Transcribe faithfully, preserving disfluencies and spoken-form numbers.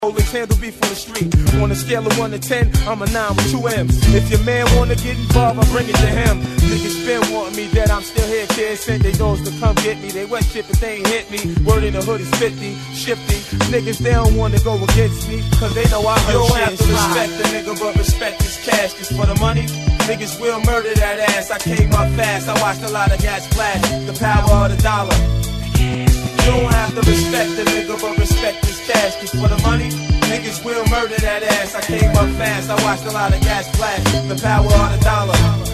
Let's handle beef on the street. On a scale of one to ten, I'm a nine with two M's. If your man wanna get involved, I bring it to him. Niggas been wanting me dead, I'm still here, kids. Sent they doors to come get me. They wet shit, but they ain't hit me. Word in the hood is fifty, shifty. Niggas, they don't wanna go against me, cause they know I heard shit. You don't have to respect the nigga, but respect his cash. Cause for the money, niggas will murder that ass. I came up fast, I watched a lot of gas flash. The power of the dollar. You don't have to respect the nigga, but respect his cash. Cause for the money, niggas will murder that ass. I came up fast, I watched a lot of gas flash. The power of the dollar.